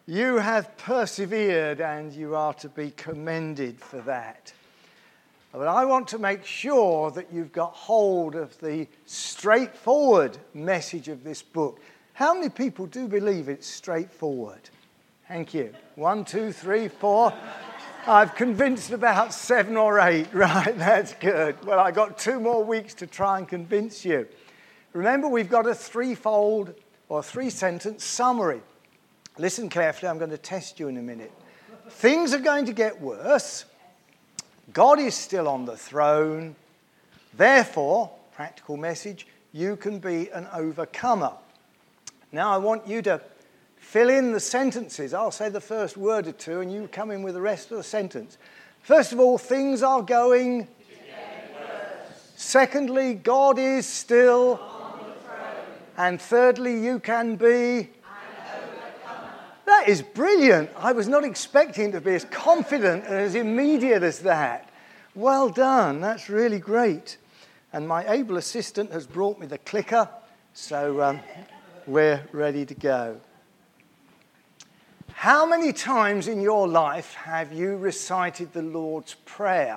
You have persevered and you are to be commended for that. But I want to make sure that you've got hold of the straightforward message of this book. How many people do believe it's straightforward? Thank you. 1, 2, 3, 4. I've convinced about 7 or 8. Right, that's good. Well, I've got 2 more weeks to try and convince you. Remember, we've got a 3-fold or 3-sentence summary. Listen carefully, I'm going to test you in a minute. Things are going to get worse. God is still on the throne. Therefore, practical message, you can be an overcomer. Now I want you to fill in the sentences. I'll say the first word or two and you come in with the rest of the sentence. First of all, things are going to get worse. Secondly, God is still on the throne. And thirdly, you can be That is brilliant. I was not expecting to be as confident and as immediate as that. Well done. That's really great. And my able assistant has brought me the clicker, so we're ready to go. How many times in your life have you recited the Lord's Prayer?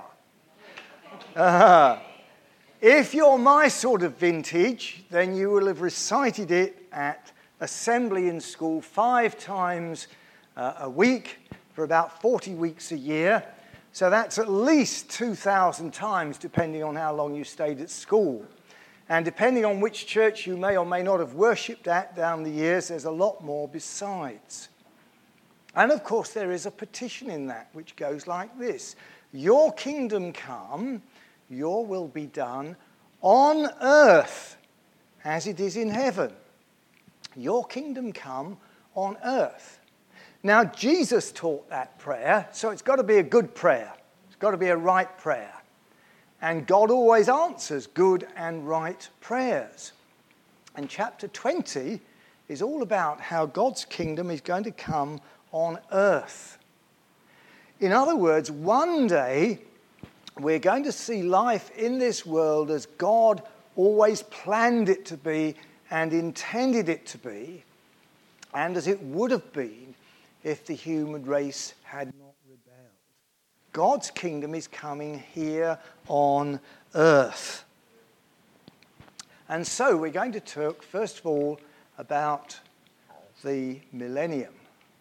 If you're my sort of vintage, then you will have recited it at assembly in school 5 times a week for about 40 weeks a year. So that's at least 2,000 times, depending on how long you stayed at school. And depending on which church you may or may not have worshipped at down the years, there's a lot more besides. And of course, there is a petition in that, which goes like this. Your kingdom come, your will be done on earth as it is in heaven. Your kingdom come on earth. Now, Jesus taught that prayer, so it's got to be a good prayer. It's got to be a right prayer. And God always answers good and right prayers. And chapter 20 is all about how God's kingdom is going to come on earth. In other words, one day we're going to see life in this world as God always planned it to be and intended it to be, and as it would have been if the human race had not rebelled. God's kingdom is coming here on earth. And so we're going to talk, first of all, about the millennium.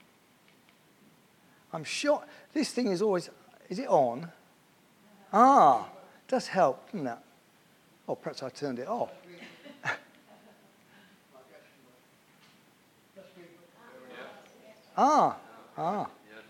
I'm sure this thing is always... Is it on? It does help, doesn't it? Oh, perhaps I turned it off. Oh,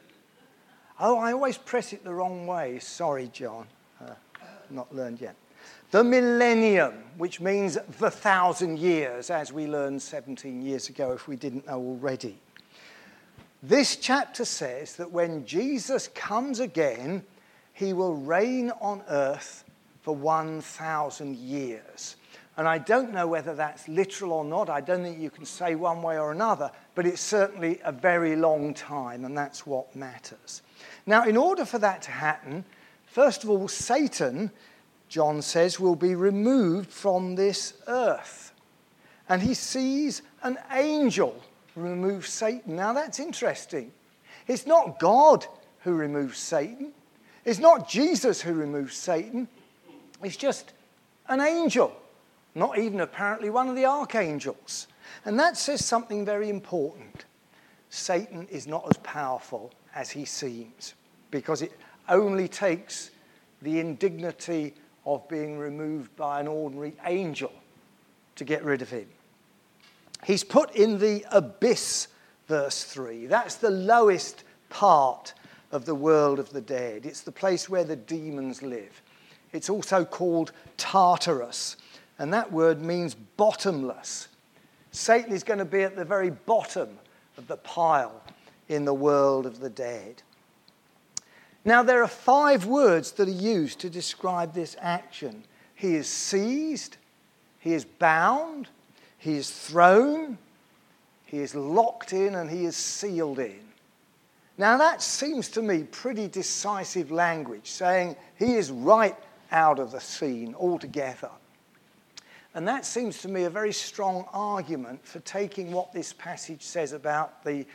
I always press it the wrong way. Sorry, John. Not learned yet. The millennium, which means the 1,000 years, as we learned 17 years ago, if we didn't know already. This chapter says that when Jesus comes again, he will reign on earth for 1,000 years. And I don't know whether that's literal or not. I don't think you can say one way or another, but it's certainly a very long time, and that's what matters. Now, in order for that to happen, first of all, Satan, John says, will be removed from this earth. And he sees an angel remove Satan. Now, that's interesting. It's not God who removes Satan. It's not Jesus who removes Satan. It's just an angel. Not even apparently one of the archangels. And that says something very important. Satan is not as powerful as he seems, because it only takes the indignity of being removed by an ordinary angel to get rid of him. He's put in the abyss, verse 3. That's the lowest part of the world of the dead. It's the place where the demons live. It's also called Tartarus. And that word means bottomless. Satan is going to be at the very bottom of the pile in the world of the dead. Now, there are 5 words that are used to describe this action. He is seized, he is bound, he is thrown, he is locked in, and he is sealed in. Now, that seems to me pretty decisive language, saying he is right out of the scene altogether. And that seems to me a very strong argument for taking what this passage says about the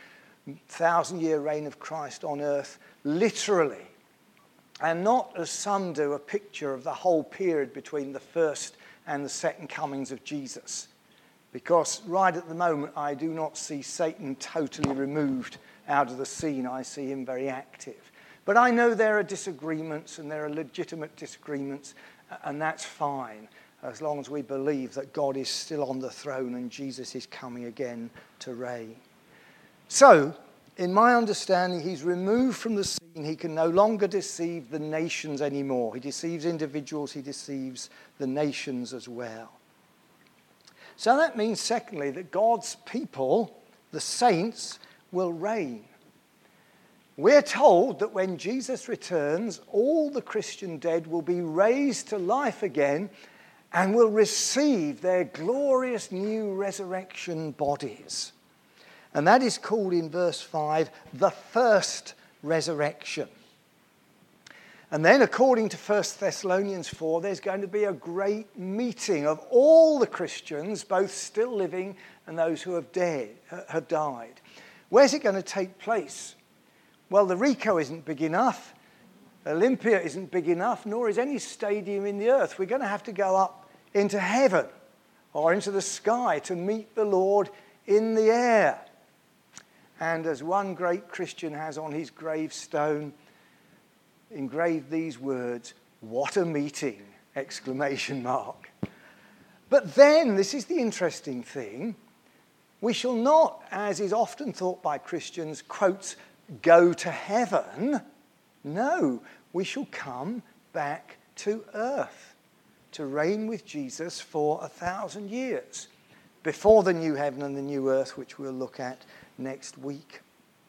1,000-year reign of Christ on earth literally, and not, as some do, a picture of the whole period between the first and the second comings of Jesus. Because right at the moment, I do not see Satan totally removed out of the scene. I see him very active. But I know there are disagreements, and there are legitimate disagreements, and that's fine, as long as we believe that God is still on the throne and Jesus is coming again to reign. So, in my understanding, he's removed from the scene. He can no longer deceive the nations anymore. He deceives individuals, he deceives the nations as well. So that means, secondly, that God's people, the saints, will reign. We're told that when Jesus returns, all the Christian dead will be raised to life again and will receive their glorious new resurrection bodies. And that is called in verse 5, the first resurrection. And then, according to 1 Thessalonians 4, there's going to be a great meeting of all the Christians, both still living and those who have died. Where's it going to take place? Well, the Rico isn't big enough. Olympia isn't big enough, nor is any stadium in the earth. We're going to have to go up into heaven or into the sky to meet the Lord in the air. And as one great Christian has on his gravestone, engraved these words, "What a meeting!" exclamation mark. But then, this is the interesting thing, we shall not, as is often thought by Christians, quotes, go to heaven. No, we shall come back to earth to reign with Jesus for 1,000 years before the new heaven and the new earth, which we'll look at next week.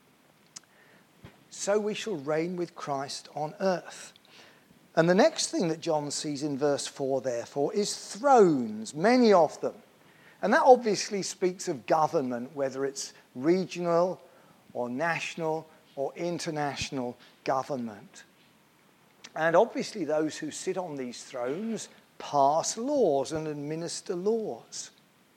So we shall reign with Christ on earth. And the next thing that John sees in verse 4, therefore, is thrones, many of them. And that obviously speaks of government, whether it's regional or national or international government. And obviously those who sit on these thrones pass laws and administer laws.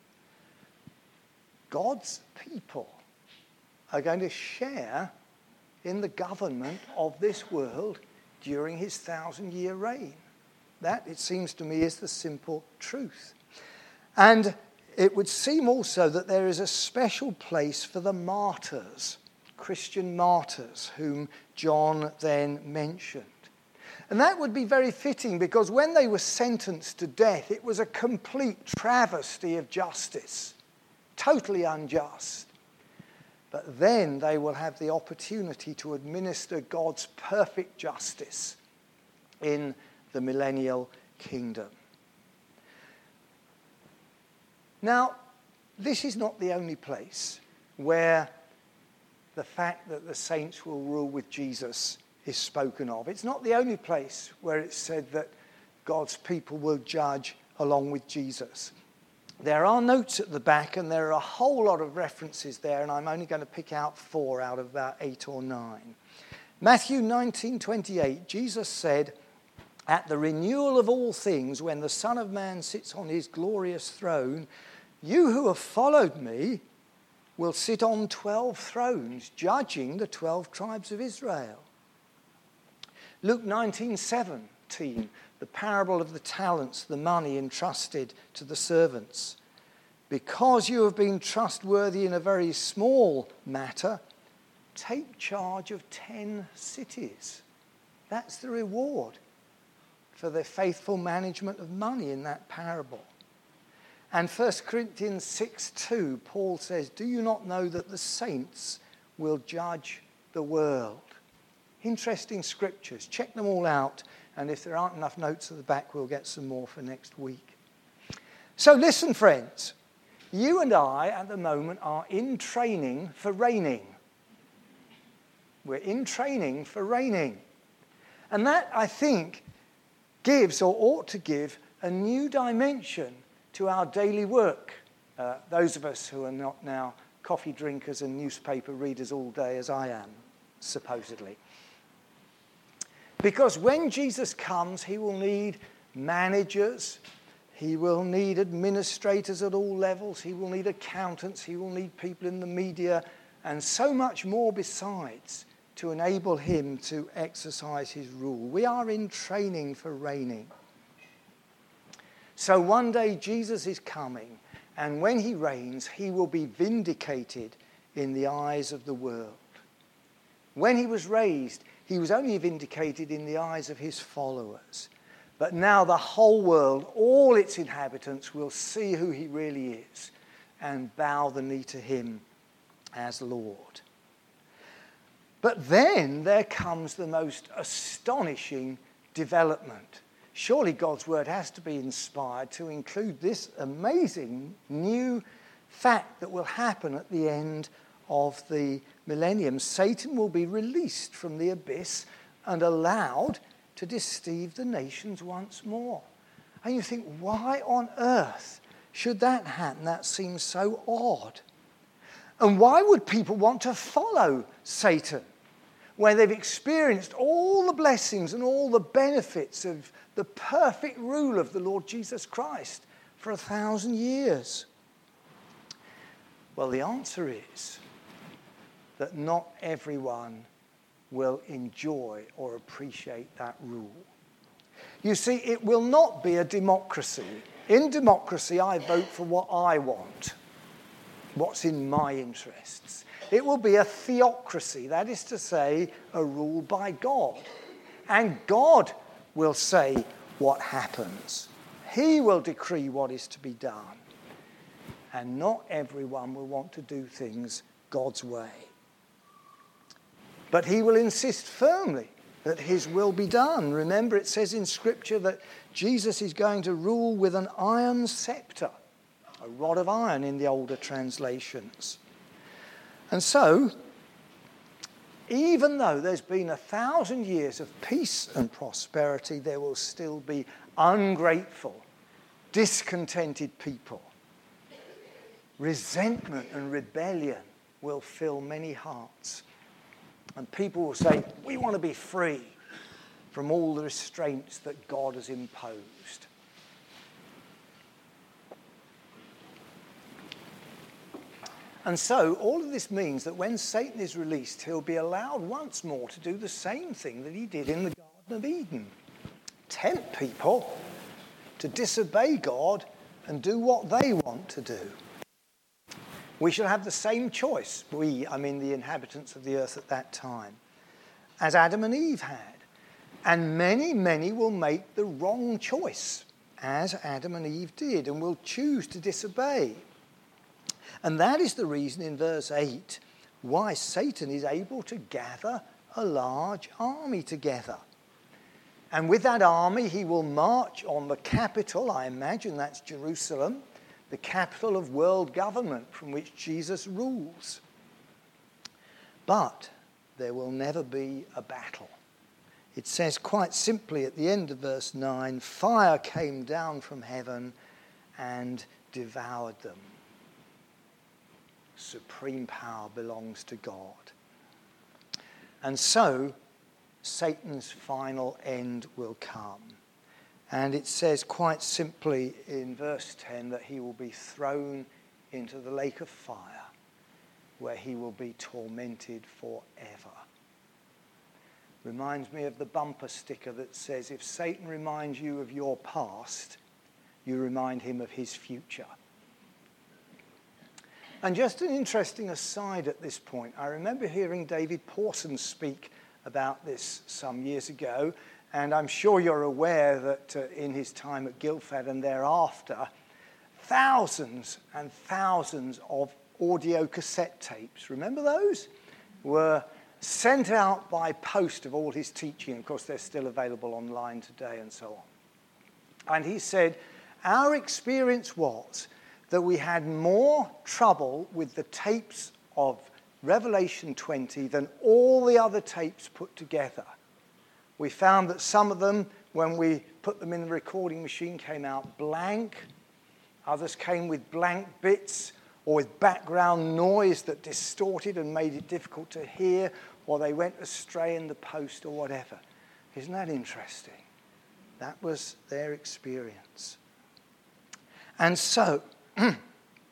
God's people are going to share in the government of this world during his 1,000-year reign. That, it seems to me, is the simple truth. And it would seem also that there is a special place for the martyrs, Christian martyrs, whom John then mentioned. And that would be very fitting, because when they were sentenced to death, it was a complete travesty of justice, totally unjust. But then they will have the opportunity to administer God's perfect justice in the millennial kingdom. Now, this is not the only place where the fact that the saints will rule with Jesus is spoken of. It's not the only place where it's said that God's people will judge along with Jesus. There are notes at the back, and there are a whole lot of references there, and I'm only going to pick out 4 out of about 8 or 9. Matthew 19:28, Jesus said, "At the renewal of all things, when the Son of Man sits on his glorious throne, you who have followed me will sit on 12 thrones, judging the 12 tribes of Israel." Luke 19:17, the parable of the talents, the money entrusted to the servants. "Because you have been trustworthy in a very small matter, take charge of 10 cities. That's the reward for the faithful management of money in that parable. And 1 Corinthians 6:2, Paul says, "Do you not know that the saints will judge the world?" Interesting scriptures. Check them all out. And if there aren't enough notes at the back, we'll get some more for next week. So listen, friends. You and I, at the moment, are in training for reigning. We're in training for reigning. And that, I think, gives, or ought to give, a new dimension to our daily work. Those of us who are not now coffee drinkers and newspaper readers all day, as I am, supposedly. Because when Jesus comes, he will need managers, he will need administrators at all levels, he will need accountants, he will need people in the media and so much more besides to enable him to exercise his rule. We are in training for reigning. So one day Jesus is coming, and when he reigns, he will be vindicated in the eyes of the world. When he was raised, he was only vindicated in the eyes of his followers. But now the whole world, all its inhabitants, will see who he really is and bow the knee to him as Lord. But then there comes the most astonishing development. Surely God's word has to be inspired to include this amazing new fact that will happen at the end of the millennium. Satan will be released from the abyss and allowed to deceive the nations once more. And you think, why on earth should that happen? That seems so odd. And why would people want to follow Satan where they've experienced all the blessings and all the benefits of the perfect rule of the Lord Jesus Christ for 1,000 years? Well, the answer is that not everyone will enjoy or appreciate that rule. You see, it will not be a democracy. In democracy, I vote for what I want, what's in my interests. It will be a theocracy, that is to say, a rule by God. And God will say what happens. He will decree what is to be done. And not everyone will want to do things God's way. But he will insist firmly that his will be done. Remember, it says in Scripture that Jesus is going to rule with an iron scepter, a rod of iron in the older translations. And so, even though there's been 1,000 years of peace and prosperity, there will still be ungrateful, discontented people. Resentment and rebellion will fill many hearts. And people will say, we want to be free from all the restraints that God has imposed. And so all of this means that when Satan is released, he'll be allowed once more to do the same thing that he did in the Garden of Eden. Tempt people to disobey God and do what they want to do. We shall have the same choice, I mean the inhabitants of the earth at that time, as Adam and Eve had. And many, many will make the wrong choice, as Adam and Eve did, and will choose to disobey. And that is the reason in verse 8 why Satan is able to gather a large army together. And with that army, he will march on the capital, I imagine that's Jerusalem, the capital of world government from which Jesus rules. But there will never be a battle. It says quite simply at the end of verse 9, fire came down from heaven and devoured them. Supreme power belongs to God. And so Satan's final end will come. And it says quite simply in verse 10 that he will be thrown into the lake of fire, where he will be tormented forever. Reminds me of the bumper sticker that says, if Satan reminds you of your past, you remind him of his future. And just an interesting aside at this point, I remember hearing David Pawson speak about this some years ago, and I'm sure you're aware that in his time at Guildford and thereafter, thousands and thousands of audio cassette tapes, remember those? Were sent out by post of all his teaching. Of course, they're still available online today and so on. And he said, our experience was that we had more trouble with the tapes of Revelation 20 than all the other tapes put together. We found that some of them, when we put them in the recording machine, came out blank. Others came with blank bits or with background noise that distorted and made it difficult to hear, or they went astray in the post or whatever. Isn't that interesting? That was their experience. And so,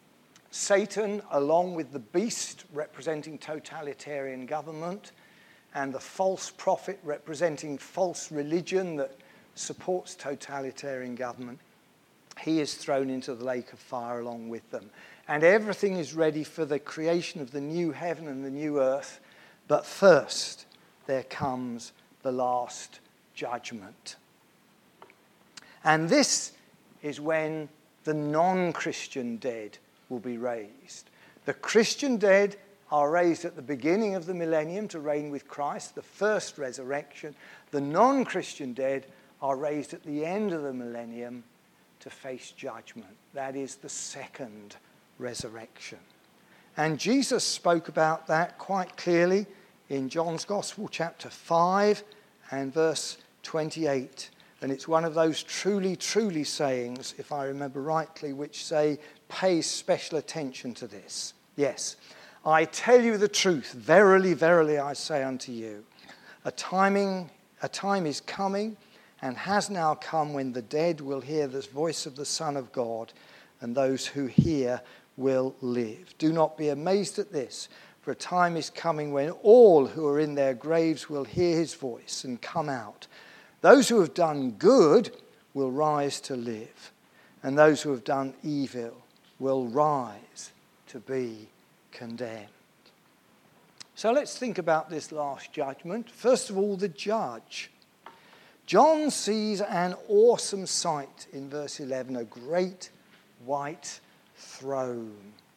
Satan, along with the beast representing totalitarian government, and the false prophet representing false religion that supports totalitarian government, he is thrown into the lake of fire along with them. And everything is ready for the creation of the new heaven and the new earth. But first, there comes the last judgment. And this is when the non-Christian dead will be raised. The Christian dead are raised at the beginning of the millennium to reign with Christ, the first resurrection. The non-Christian dead are raised at the end of the millennium to face judgment. That is the second resurrection. And Jesus spoke about that quite clearly in John's Gospel, chapter 5 and verse 28. And it's one of those truly, truly sayings, if I remember rightly, which say, pay special attention to this. Yes, I tell you the truth, verily, verily, I say unto you, a time is coming and has now come when the dead will hear the voice of the Son of God, and those who hear will live. Do not be amazed at this, for a time is coming when all who are in their graves will hear his voice and come out. Those who have done good will rise to live, and those who have done evil will rise to be condemned. So let's think about this last judgment. First of all, the judge. John sees an awesome sight in verse 11, a great white throne.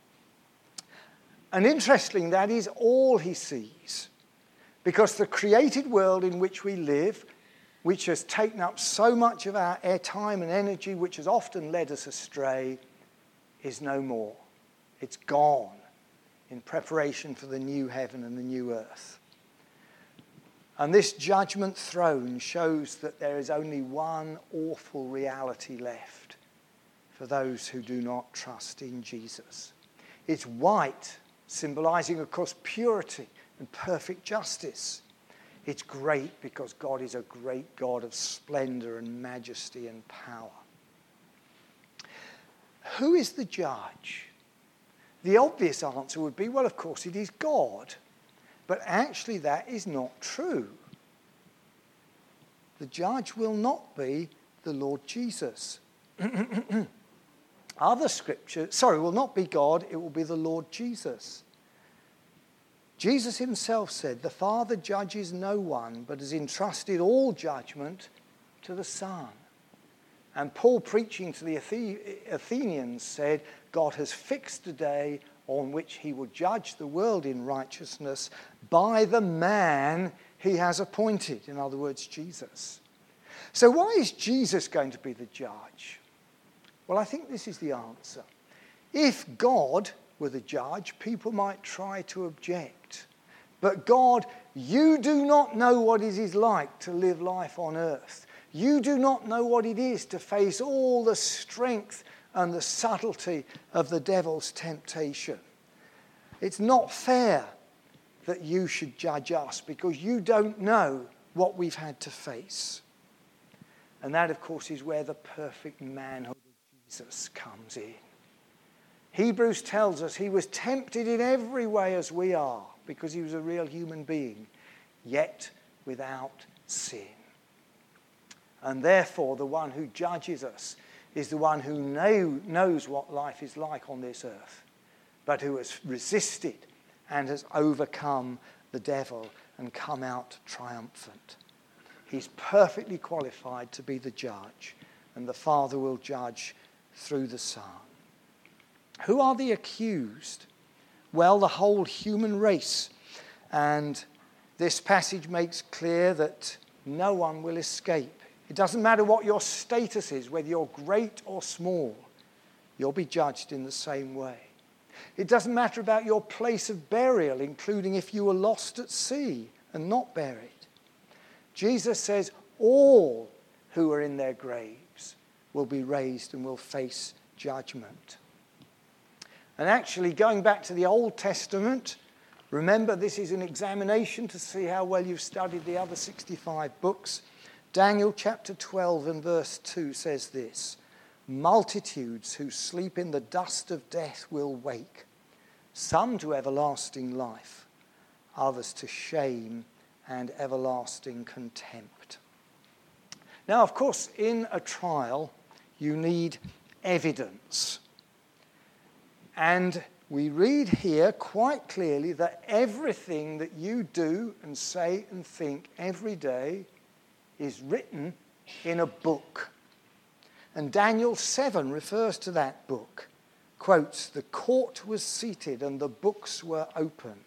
And interestingly, that is all he sees, because the created world in which we live, which has taken up so much of our airtime and energy, which has often led us astray, is no more. It's gone in preparation for the new heaven and the new earth. And this judgment throne shows that there is only one awful reality left for those who do not trust in Jesus. It's white, symbolizing, of course, purity and perfect justice. It's great because God is a great God of splendor and majesty and power. Who is the judge? The obvious answer would be, well, of course, it is God. But actually, that is not true. The judge will not be the Lord Jesus. Other scriptures, will not be God, it will be the Lord Jesus. Jesus himself said, the Father judges no one, but has entrusted all judgment to the Son. And Paul, preaching to the Athenians, said, God has fixed a day on which he will judge the world in righteousness by the man he has appointed. In other words, Jesus. So why is Jesus going to be the judge? Well, I think this is the answer. If God were the judge, people might try to object. But God, you do not know what it is like to live life on earth. You do not know what it is to face all the strength and the subtlety of the devil's temptation. It's not fair that you should judge us because you don't know what we've had to face. And that, of course, is where the perfect manhood of Jesus comes in. Hebrews tells us he was tempted in every way as we are because he was a real human being, yet without sin. And therefore, the one who judges us is the one who knows what life is like on this earth, but who has resisted and has overcome the devil and come out triumphant. He's perfectly qualified to be the judge, and the Father will judge through the Son. Who are the accused? Well, the whole human race. And this passage makes clear that no one will escape. It doesn't matter what your status is, whether you're great or small, you'll be judged in the same way. It doesn't matter about your place of burial, including if you were lost at sea and not buried. Jesus says all who are in their graves will be raised and will face judgment. And actually, going back to the Old Testament, remember this is an examination to see how well you've studied the other 65 books. Daniel chapter 12 and verse 2 says this, multitudes who sleep in the dust of death will wake, some to everlasting life, others to shame and everlasting contempt. Now, of course, in a trial, you need evidence. And we read here quite clearly that everything that you do and say and think every day is written in a book. And Daniel 7 refers to that book. Quotes, "The court was seated and the books were opened."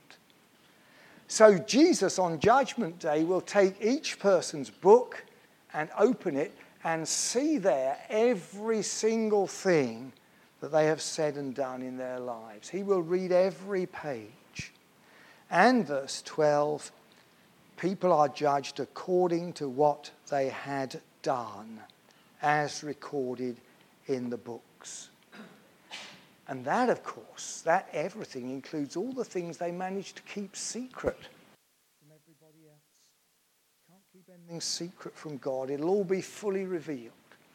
So Jesus on Judgment Day will take each person's book and open it and see there every single thing that they have said and done in their lives. He will read every page. And verse 12, people are judged according to what they had done, as recorded in the books. And that, of course, that everything includes all the things they managed to keep secret from everybody else. Can't keep anything secret from God. It'll all be fully revealed.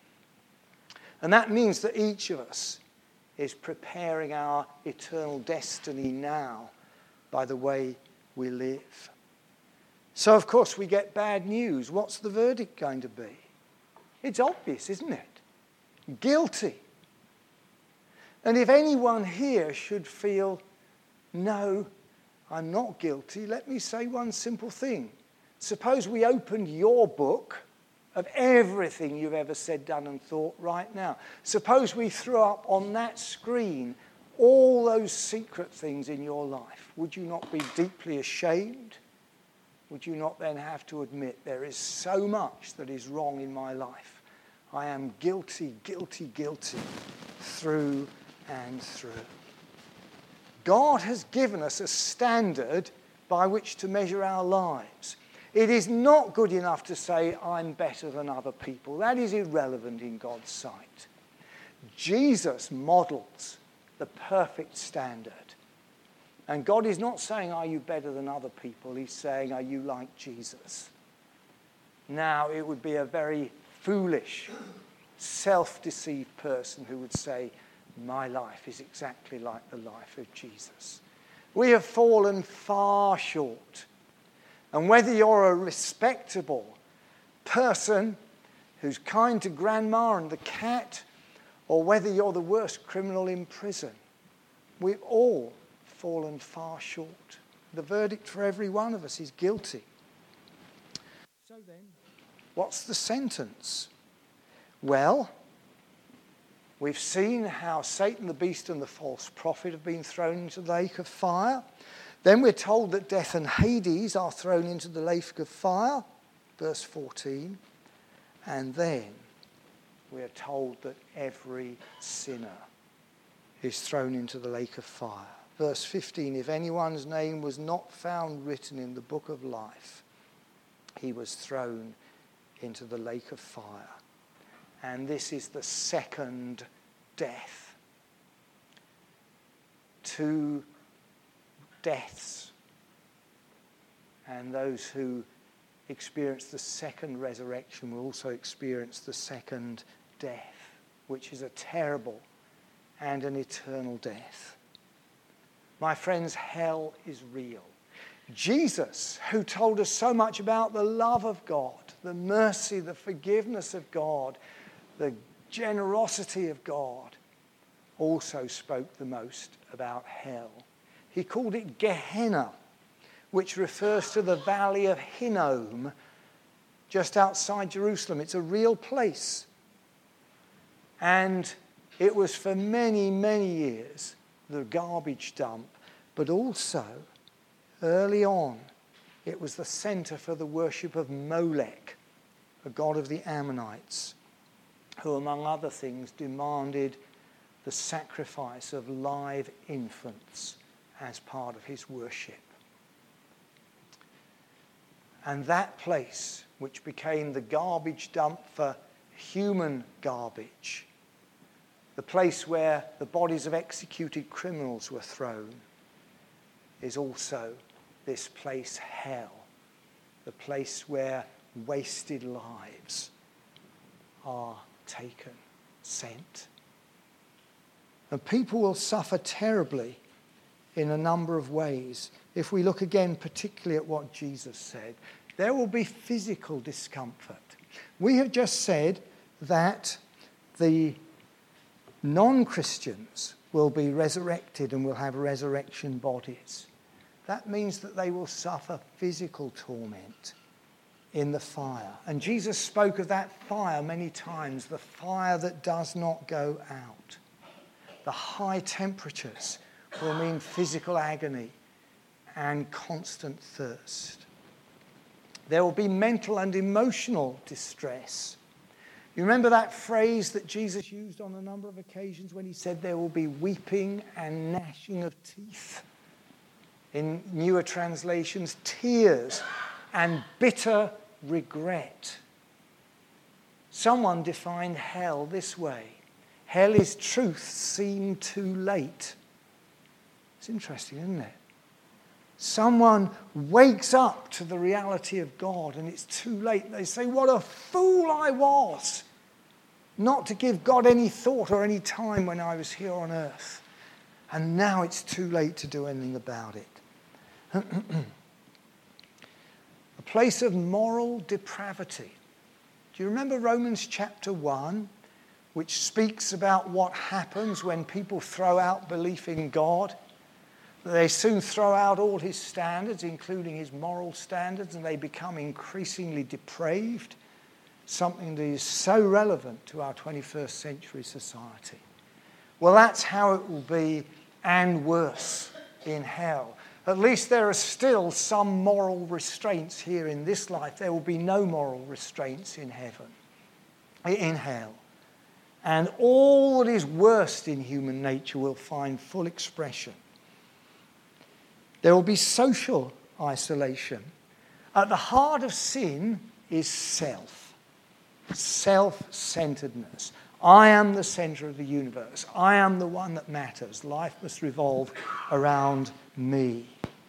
And that means that each of us is preparing our eternal destiny now by the way we live. So, of course, we get bad news. What's the verdict going to be? It's obvious, isn't it? Guilty. And if anyone here should feel, no, I'm not guilty, let me say one simple thing. Suppose we opened your book of everything you've ever said, done, and thought right now. Suppose we threw up on that screen all those secret things in your life. Would you not be deeply ashamed? Would you not then have to admit there is so much that is wrong in my life? I am guilty, guilty, guilty through and through. God has given us a standard by which to measure our lives. It is not good enough to say, I'm better than other people. That is irrelevant in God's sight. Jesus models the perfect standard. And God is not saying, are you better than other people? He's saying, are you like Jesus? Now, it would be a very foolish, self-deceived person who would say, my life is exactly like the life of Jesus. We have fallen far short. And whether you're a respectable person who's kind to grandma and the cat, or whether you're the worst criminal in prison, we've all fallen far short. The verdict for every one of us is guilty. So then, what's the sentence? Well, we've seen how Satan, the beast, and the false prophet have been thrown into the lake of fire. Then we're told that death and Hades are thrown into the lake of fire, verse 14. And then we're told that every sinner is thrown into the lake of fire. Verse 15, if anyone's name was not found written in the book of life, he was thrown into the lake of fire. And this is the second death. 2 deaths. And those who experience the second resurrection will also experience the second death, which is a terrible and an eternal death. My friends, hell is real. Jesus, who told us so much about the love of God, the mercy, the forgiveness of God, the generosity of God, also spoke the most about hell. He called it Gehenna, which refers to the valley of Hinnom, just outside Jerusalem. It's a real place. And it was for many, many years the garbage dump, but also, early on, it was the center for the worship of Molech, a god of the Ammonites, who, among other things, demanded the sacrifice of live infants as part of his worship. And that place, which became the garbage dump for human garbage, the place where the bodies of executed criminals were thrown, is also this place, hell, the place where wasted lives are taken. sent. And people will suffer terribly in a number of ways. If we look again particularly at what Jesus said, there will be physical discomfort. We have just said that the non-Christians will be resurrected and will have resurrection bodies. That means that they will suffer physical torment in the fire. And Jesus spoke of that fire many times, the fire that does not go out. The high temperatures will mean physical agony and constant thirst. There will be mental and emotional distress. You remember that phrase that Jesus used on a number of occasions when he said there will be weeping and gnashing of teeth? In newer translations, tears and bitter regret. Someone defined hell this way: hell is truth seen too late. It's interesting, isn't it? Someone wakes up to the reality of God and it's too late. They say, what a fool I was not to give God any thought or any time when I was here on earth. And now it's too late to do anything about it. A place of moral depravity. Do you remember Romans chapter 1, which speaks about what happens when people throw out belief in God? They soon throw out all his standards, including his moral standards, and they become increasingly depraved, something that is so relevant to our 21st century society. Well, that's how it will be, and worse, in hell. At least there are still some moral restraints here in this life. There will be no moral restraints in hell. And all that is worst in human nature will find full expression. There will be social isolation. At the heart of sin is self-centeredness. I am the center of the universe. I am the one that matters. Life must revolve around me.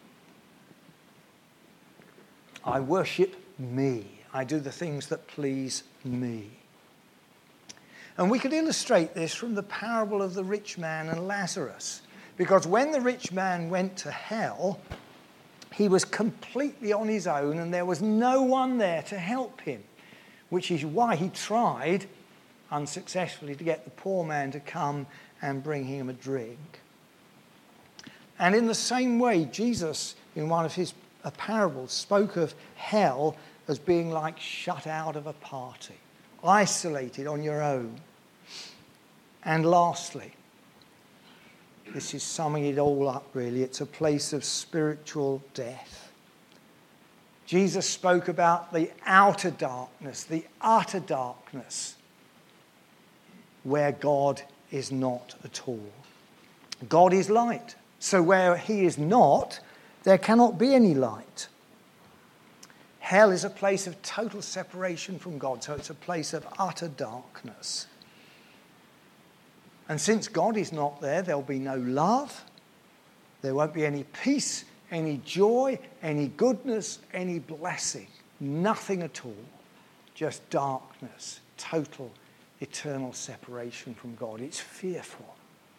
I worship me. I do the things that please me. And we could illustrate this from the parable of the rich man and Lazarus. Because when the rich man went to hell, he was completely on his own and there was no one there to help him, which is why he tried unsuccessfully to get the poor man to come and bring him a drink. And in the same way, Jesus, in one of his parables, spoke of hell as being like shut out of a party, isolated on your own. And lastly, this is summing it all up really, it's a place of spiritual death. Jesus spoke about the outer darkness, the utter darkness, where God is not at all. God is light, so where he is not, there cannot be any light. Hell is a place of total separation from God, so it's a place of utter darkness. And since God is not there, there'll be no love, there won't be any peace, any joy, any goodness, any blessing. Nothing at all. Just darkness, total, eternal separation from God. It's fearful.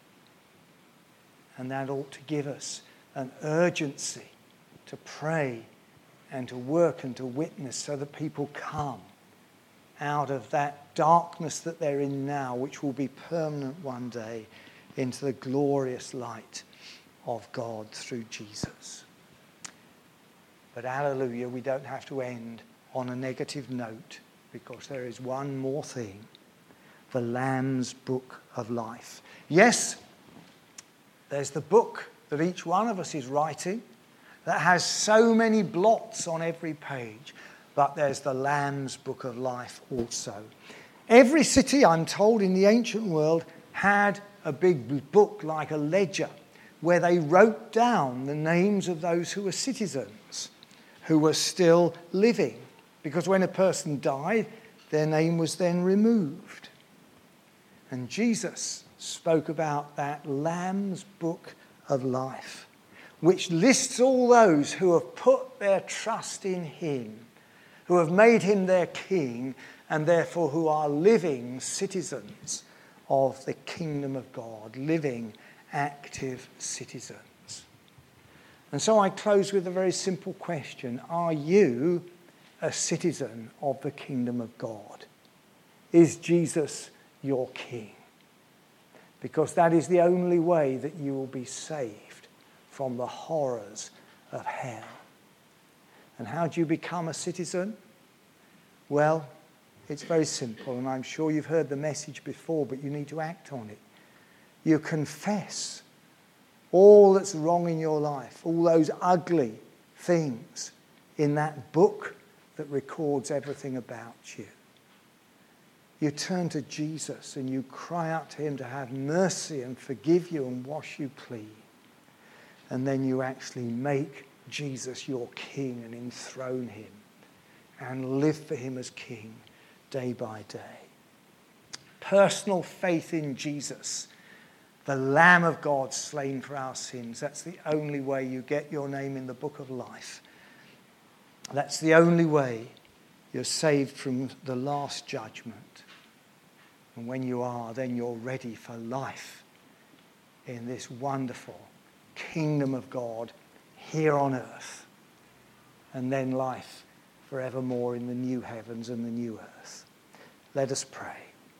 And that ought to give us an urgency to pray and to work and to witness so that people come out of that darkness that they're in now, which will be permanent one day, into the glorious light of God through Jesus. But hallelujah, we don't have to end on a negative note, because there is one more thing: the Lamb's book of life. Yes, there's the book that each one of us is writing that has so many blots on every page. But there's the Lamb's book of life also. Every city, I'm told, in the ancient world had a big book like a ledger where they wrote down the names of those who were citizens, who were still living. Because when a person died, their name was then removed. And Jesus spoke about that Lamb's book of life, which lists all those who have put their trust in him, who have made him their king, and therefore who are living citizens of the kingdom of God, living, active citizens. And so I close with a very simple question. Are you a citizen of the kingdom of God? Is Jesus your King? Because that is the only way that you will be saved from the horrors of hell. And how do you become a citizen? Well, it's very simple, and I'm sure you've heard the message before, but you need to act on it. You confess all that's wrong in your life, all those ugly things in that book that records everything about you. You turn to Jesus and you cry out to him to have mercy and forgive you and wash you clean. And then you actually make Jesus your King and enthrone him and live for him as King day by day. Personal faith in Jesus, the Lamb of God slain for our sins. That's the only way you get your name in the book of life. That's the only way you're saved from the last judgment. And when you are, then you're ready for life in this wonderful kingdom of God here on earth. And then life forevermore in the new heavens and the new earth. Let us pray.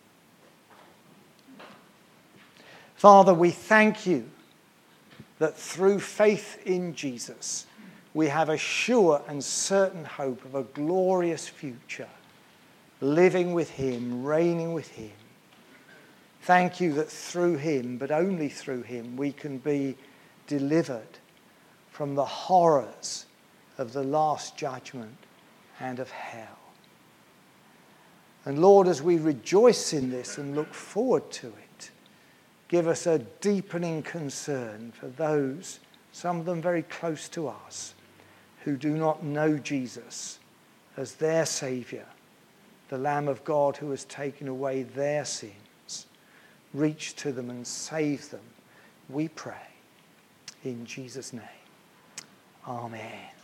Father, we thank you that through faith in Jesus, we have a sure and certain hope of a glorious future, living with him, reigning with him. Thank you that through him, but only through him, we can be delivered from the horrors of the last judgment and of hell. And Lord, as we rejoice in this and look forward to it, give us a deepening concern for those, some of them very close to us, who do not know Jesus as their Saviour, the Lamb of God who has taken away their sins. Reach to them and save them, we pray. In Jesus' name, amen.